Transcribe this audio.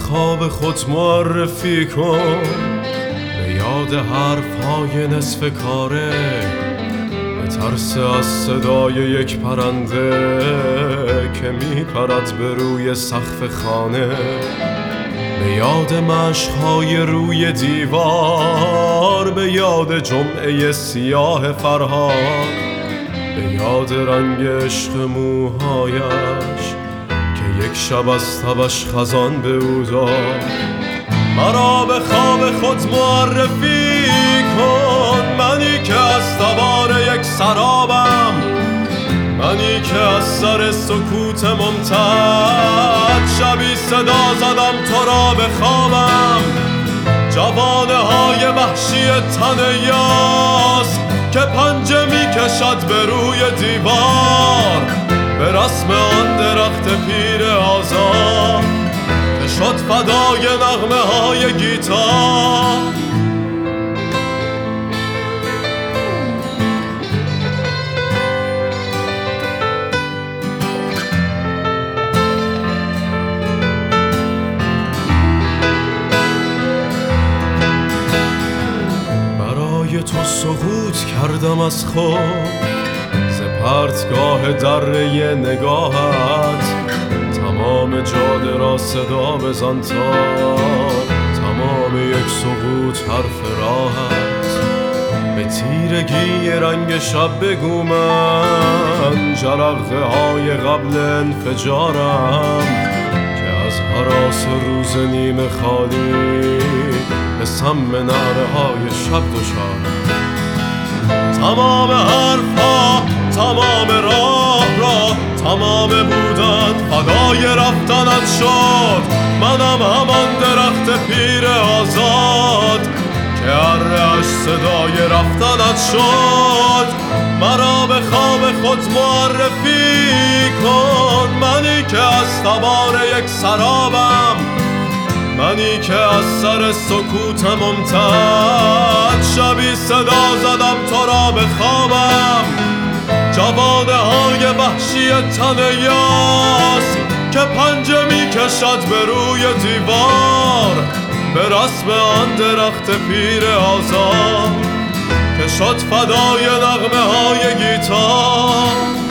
خواب خود معرفی کن، به یاد حرف‌های نصف کاره، به ترس از صدای یک پرنده که میپرد به روی سقف خانه، به یاد مشق‌های روی دیوار، به یاد جمعه سیاه فرهاد، به یاد رنگ عشق موهایش که یک شب از تبش خزان به او داد. مرا به خواب خود معرفی کن، منی که از تبار یک سرابم، منی که از سر سکوت ممتد شبی صدا زدم تو را به خوابم. جوانه های وحشی تن یاس که پنجه می کشد به روی دیوار، به رسم آن درخت پیر آزاد که شد فدای نغمه های گیتار. برای تو سقوط کردم از خود ز پرتگاه دره نگاهت، تمام جاده را صدا بزن تا تمام یک سقوط حرف راحت. به تیرگی رنگ شب بگو من جرقه های قبل انفجارم، که از هراس روز نیمه خالی به سم نعره های شب دچارم. تمام حرفها، تمام راه را، تمام بودن فدای رفتنت شد. منم همان درخت پیر آزاد که اره‌اش صدای رفتنت شد. مرا به خواب خود معرفی کن، منی که از تبار یک سرابم، منی که از سر سکوت ممتد شبی صدا زدم تو را به خوابم. جوانه های وحشی تن یاس که پنجه می کشد به روی دیوار، به رسم آن درخت پیر آزاد که شد فدای نغمه های گیتار.